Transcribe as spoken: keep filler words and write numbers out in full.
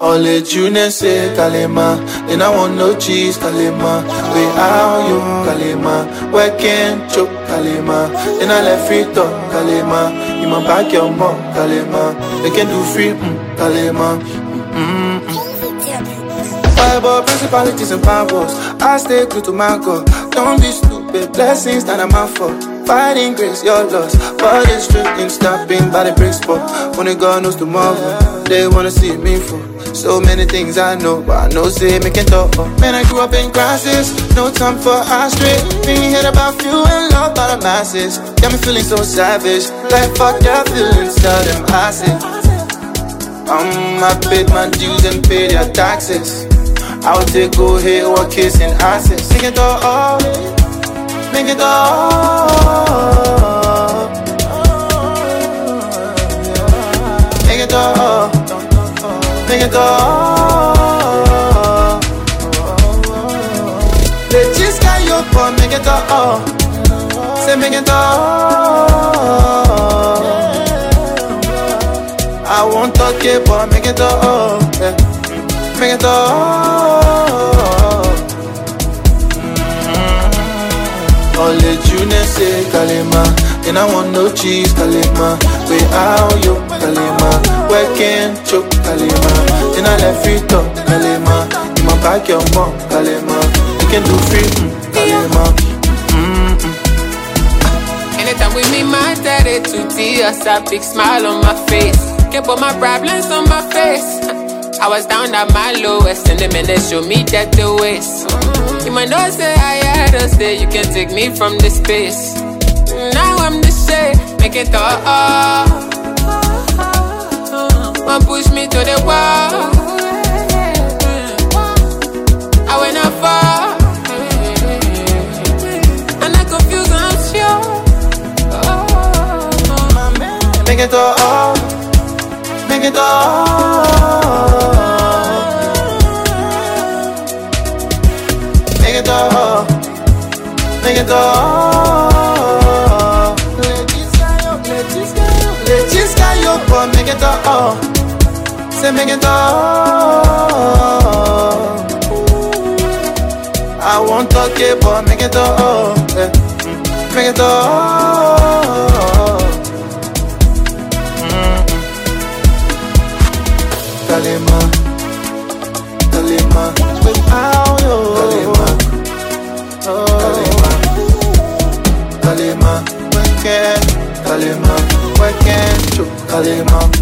Only June say Kalema, then I want no cheese Kalema. We are you Kalema, where can choke Kalema? Then I left free talk Kalema. You my back your mom Kalema. They can do free mm, Kalema. Mm-mm. Fiber principalities and powers, I stay true to my God. Don't be stupid, blessings that I'm out for. Fighting grace, your loss, but it's true in stopping by the bricks for. Only God knows tomorrow, they wanna see me for. So many things I know, but I know say me can talk. Man, I grew up in crisis, no time for us straight. Being heard about few and loved by the masses. Got me feeling so savage, like fuck that feelings, tell them I say. Um, I paid my dues and paid their taxes. I would take go here or kissing asses. Make it all, make it all, make it all, make it all. Let's just get your point, make it all. Say make it all. I won't talk it, but make it all. Yeah. Make it all. Mm-hmm. Only June say Kalema, then I want no cheese Kalema. We are you Kalema, where can choke Kalema? Then I left free talk Kalema. You my back your mom Kalema. You can do free mm, Kalema. Mm-mm. Anytime we meet my daddy to tears, a big smile on my face. Can't put my problems on my face. I was down at my lowest, and the men they show me that the ways. You might know say I had to stay, you can take me from this space. Now I'm the shade, make it all. One push me to the wall. I went up far, and I confuse, I'm sure. Make it all, make it all. Make it all, make it all. Let's just get your point, make it all. Say make it all. I won't talk it, but make it all. Yeah. Make it all. Mm-hmm. Kalema, Kalema, without you. Kalema. Kalema, Kalema, where can, Kalema, where can you, Kalema?